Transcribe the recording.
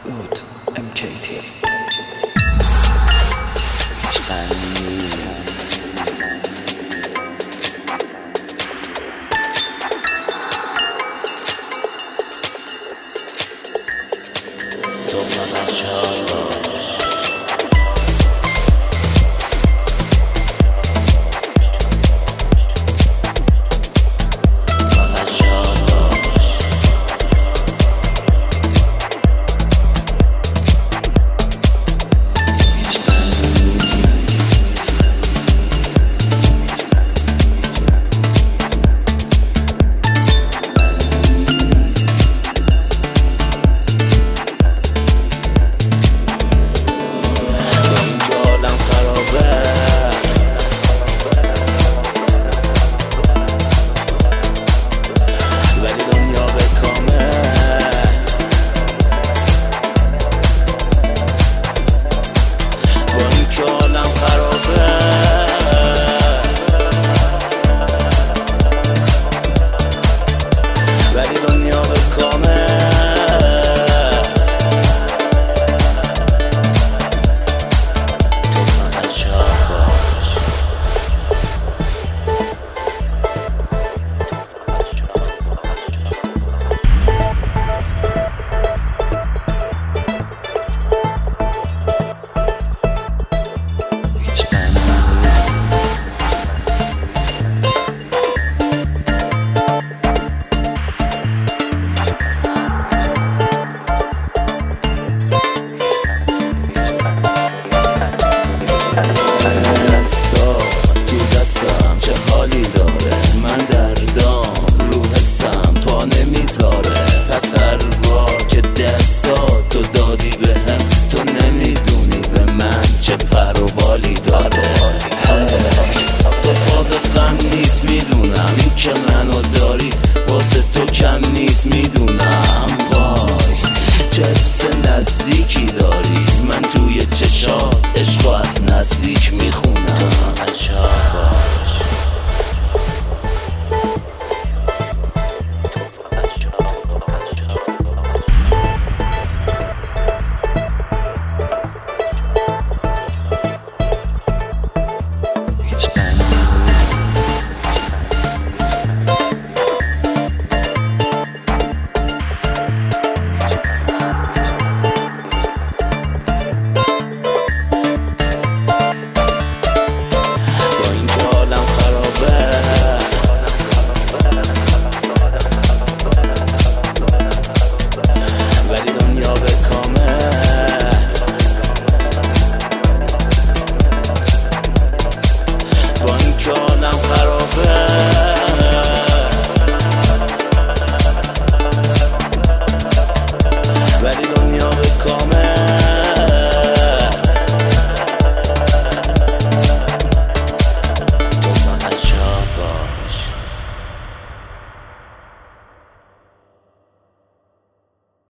مسعود MKT. هیچ غمی نیست، تو فقط شاد باش. دستا تو دستم چه حالی داره، من دردام رو حسم پا نمیذاره. پس هر بار که دستا تو دادی بهم، تو نمیدونی به من چه پر و بالی داره. تو فاز غم نیست میدونم، این که منو داری واسه تو کم نیست میدونم. وای چه حس نزدیکی داری، من توی چشات عشقو از نزدیک میخونم. تو فقط شاد باش.